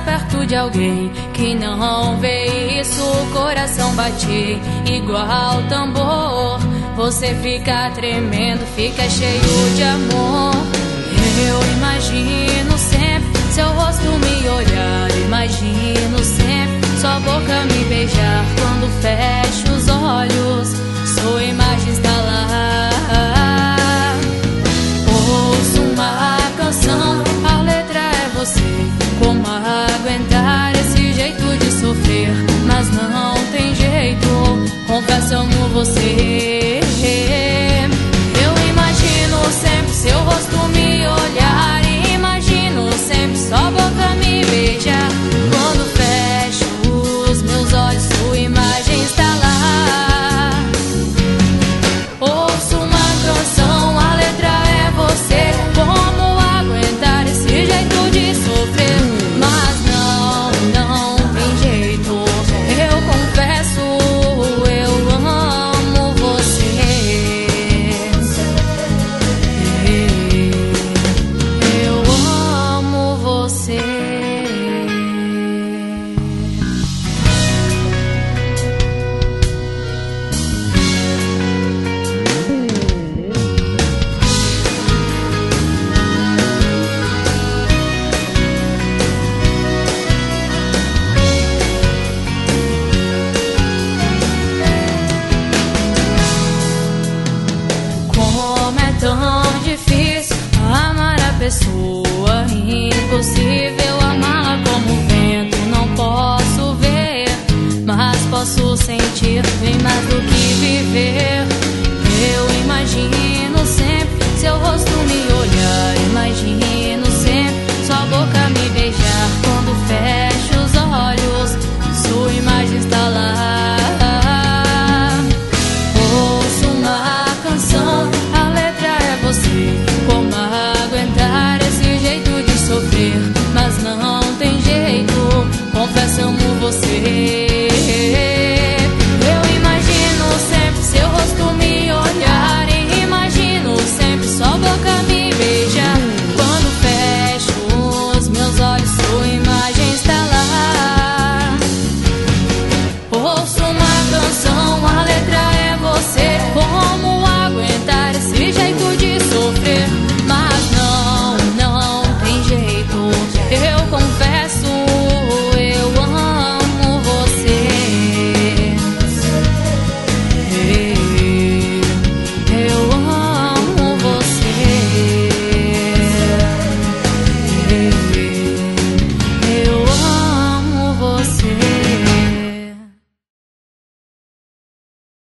perto de alguém que não vê isso, o coração bate igual tambor. Você fica tremendo, fica cheio de amor. Eu imagino sempre seu rosto me olhar, imagino sempre sua boca me beijar. Quando fecho os olhos, sua imagem está lá. Ouço uma canção, a letra é você. Como aguentar esse jeito de sofrer? Mas não tem jeito, confesso, amo você. Eu imagino sempre seu rosto me olhar, e imagino sempre sua boca me beijar. Quando fecho os meus olhos, sua imagem está lá. Ouço uma canção, a letra é você. Como aguentar esse jeito de sofrer? Mas não tem jeito, eu confesso, eu amo você. Eu amo você. Como é tão difícil amar a pessoa, impossível amá-la como o vento. Não posso ver, mas posso sentir bem mais do que viver.